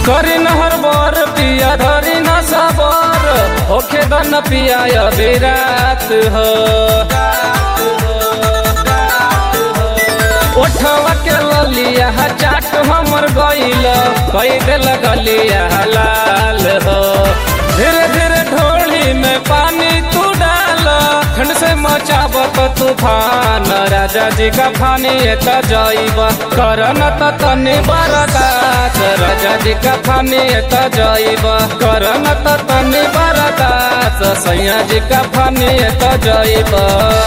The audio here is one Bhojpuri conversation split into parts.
करी नहर बर पिया धरी न सबर होखे दन पिया विरात हो उठवा के ललिया चाट हमर गइल कई दिल गलिया लाल हो धीरे धीरे ढोली में पानी तू डाल ठंड से मचाबत तूफान राजा जी का फानी त जाइब करन त तनी बरदास राजा जी का फानी त जाइब करन त तनी बरदास सैया जी का फानी त जाइब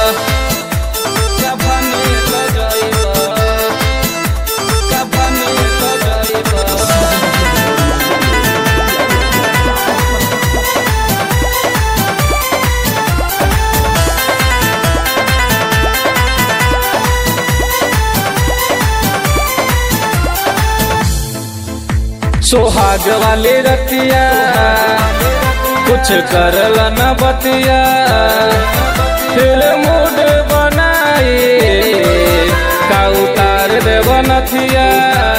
सोहाग वाली रतिया कुछ करल न बतिया फिर मूड बनाई का उतार देव नथिया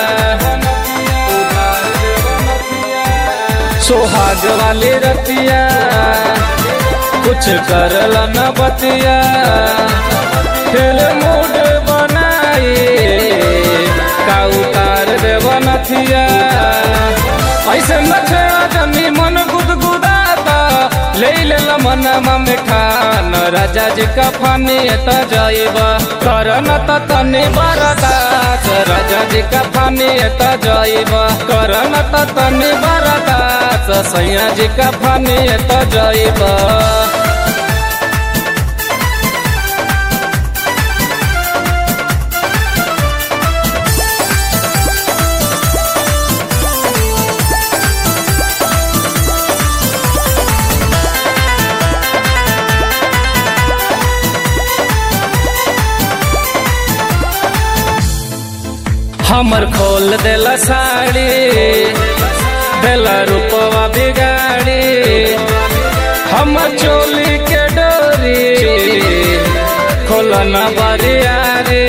सोहाग वाली रतिया कुछ करल न बतिया फिर मूड बनाई का उतार देव नथिया ऐसे नछड़ा जनी मन गुदगुदाता ले लेला मनमा में ठान राजा जी का फानी त जाइब करन त तनी बरदास राजा जी का फानी त जाइब करन त तनी बरदास सैया जी का फानी त जाइब हमर खोल देला साड़ी देला रूपवा बिगाड़ी हमर चोली के डोरी खोलना बारियारी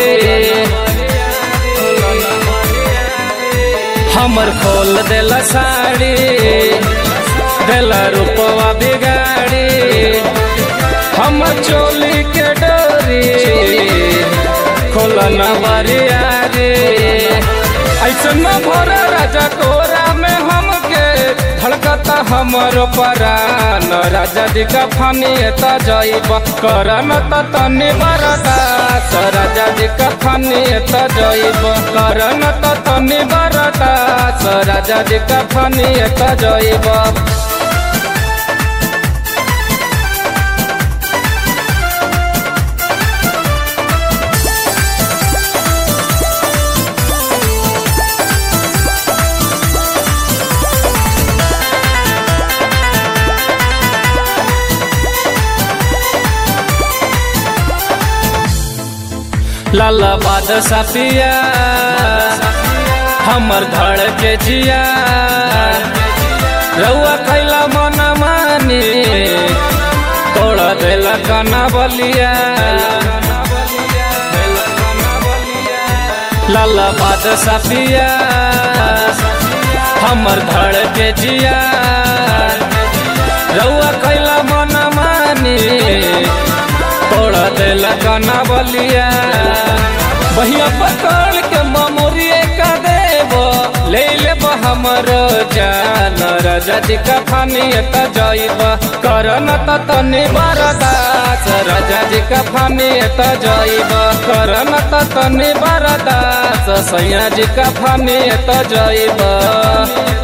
हमर खोल देला साड़ी देला रूपवा बिगाड़ी हमर चोली के डोरी खोलना बारियारी ऐसा न भर राजा कोरा में हमके धड़कता हमर परान राजा जी का फानी त जाइब करन त तनी बरदास राजा जी का फानी त जाइब करन त तनी बरदास राजा जी का फानी त जाइब लाला बादशाह पिया हमर धड़ के जिया रउआ कैला मन मानी तोड़ देला कना बलिया लाला बादशाह पिया हमर धड़ के जिया रउआ कैला मन मानी तोड़ देला कना बलिया बहिया पकड़ के ममोरिए का देव ले लेब हमर जान राजा जी का फानी त जाइब करन त तनी बरदास राजा जी का फानी त जाइब करन त तनी बरदास सैया जी का फानी त जाइब।